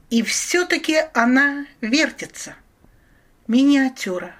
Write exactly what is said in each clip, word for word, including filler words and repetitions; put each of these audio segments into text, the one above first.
И все-таки она вертится. Миниатюра.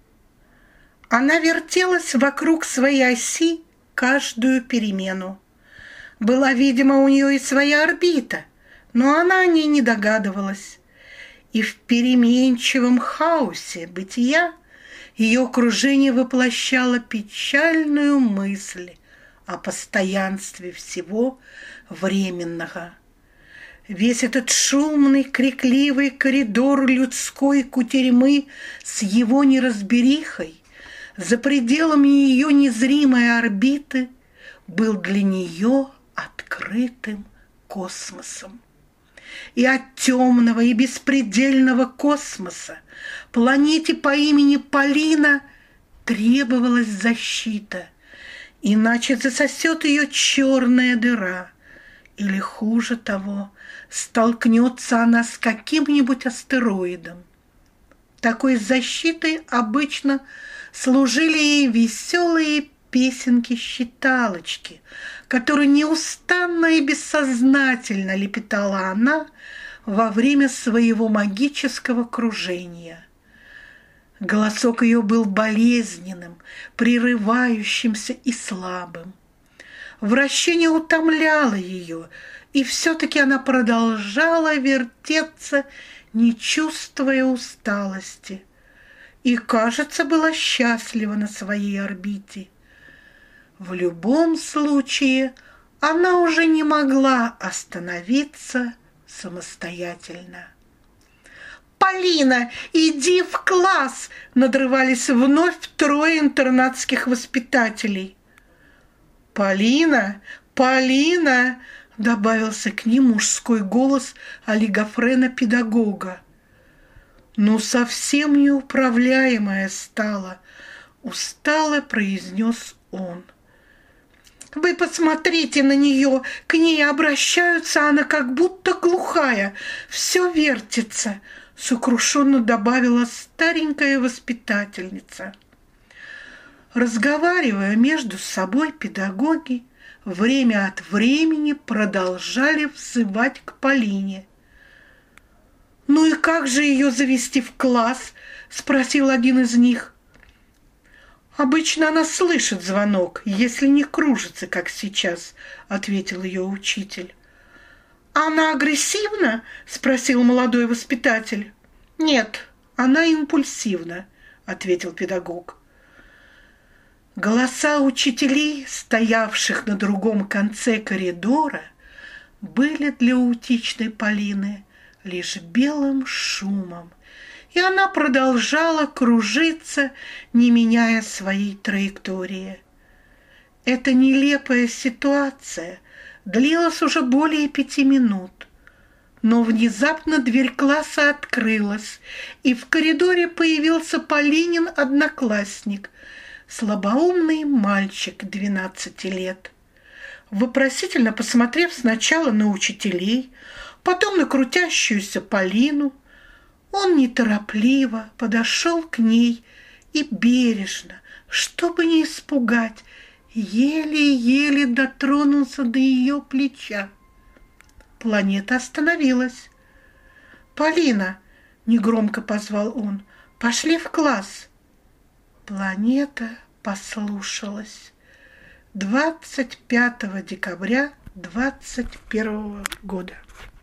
Она вертелась вокруг своей оси каждую перемену. Была, видимо, у нее и своя орбита, но она о ней не догадывалась. И в переменчивом хаосе бытия ее кружение воплощало печальную мысль о постоянстве всего временного. Весь этот шумный, крикливый коридор людской кутерьмы с его неразберихой, за пределами ее незримой орбиты, был для нее открытым космосом. И от темного и беспредельного космоса планете по имени Полина требовалась защита, иначе засосет ее черная дыра, или, хуже того, столкнется она с каким-нибудь астероидом. Такой защитой обычно служили ей веселые песенки-считалочки, которые неустанно и бессознательно лепетала она во время своего магического кружения. Голосок ее был болезненным, прерывающимся и слабым. Вращение утомляло ее, и все-таки она продолжала вертеться, не чувствуя усталости, и, кажется, была счастлива на своей орбите. В любом случае, она уже не могла остановиться самостоятельно. «Полина, иди в класс!» — надрывались вновь трое интернатских воспитателей. «Полина! Полина!» — добавился к ним мужской голос олигофрена-педагога. «Ну, совсем неуправляемая стала!» — устало произнес он. «Вы посмотрите на нее, к ней обращаются, она как будто глухая, все вертится», — сокрушенно добавила старенькая воспитательница. Разговаривая между собой, педагоги время от времени продолжали взывать к Полине. «Ну и как же ее завести в класс?» — спросил один из них. «Обычно она слышит звонок, если не кружится, как сейчас», — ответил ее учитель. «Она агрессивна?» — спросил молодой воспитатель. «Нет, она импульсивна», — ответил педагог. Голоса учителей, стоявших на другом конце коридора, были для утичной Полины лишь белым шумом, и она продолжала кружиться, не меняя своей траектории. Эта нелепая ситуация длилась уже более пяти минут, но внезапно дверь класса открылась, и в коридоре появился Полинин одноклассник, слабоумный мальчик двенадцати лет. Вопросительно посмотрев сначала на учителей, потом на крутящуюся Полину, он неторопливо подошел к ней и бережно, чтобы не испугать, еле-еле дотронулся до ее плеча. Планета остановилась. «Полина!» — негромко позвал он. «Пошли в класс!» Планета послушалась. двадцать пятого декабря двадцать первого года.